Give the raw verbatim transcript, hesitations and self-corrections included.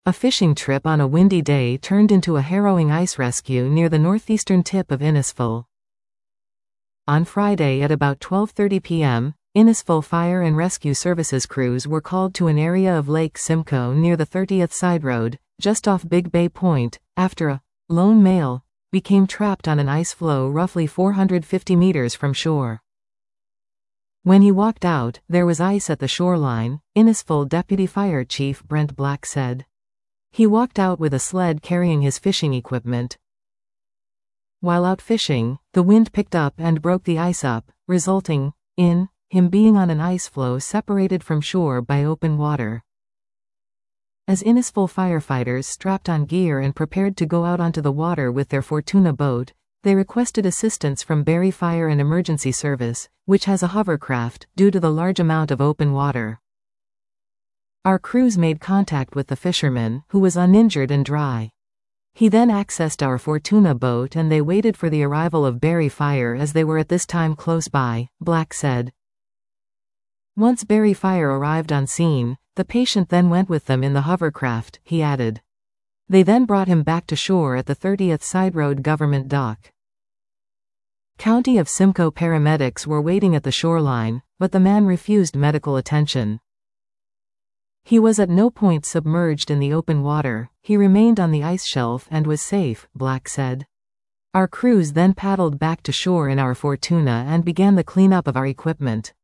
A fishing trip on a windy day turned into a harrowing ice rescue near the northeastern tip of Innisfil. On Friday at about twelve thirty p m, Innisfil Fire and Rescue Services crews were called to an area of Lake Simcoe near the thirtieth Side Road, just off Big Bay Point, after a lone male became trapped on an ice floe roughly four hundred fifty meters from shore. When he walked out, there was ice at the shoreline, Innisfil Deputy Fire Chief Brent Black said. He walked out with a sled carrying his fishing equipment. While out fishing, the wind picked up and broke the ice up, resulting in him being on an ice floe separated from shore by open water. As Innisfil firefighters strapped on gear and prepared to go out onto the water with their Fortuna boat, they requested assistance from Barrie Fire and Emergency Service, which has a hovercraft, due to the large amount of open water. Our crews made contact with the fisherman, who was uninjured and dry. He then accessed our Fortuna boat and they waited for the arrival of Barrie Fire as they were at this time close by, Black said. Once Barrie Fire arrived on scene, the patient then went with them in the hovercraft, he added. They then brought him back to shore at the thirtieth Side Road Government Dock. County of Simcoe paramedics were waiting at the shoreline, but the man refused medical attention. He was at no point submerged in the open water, he remained on the ice shelf and was safe, Black said. Our crews then paddled back to shore in our Fortuna and began the cleanup of our equipment.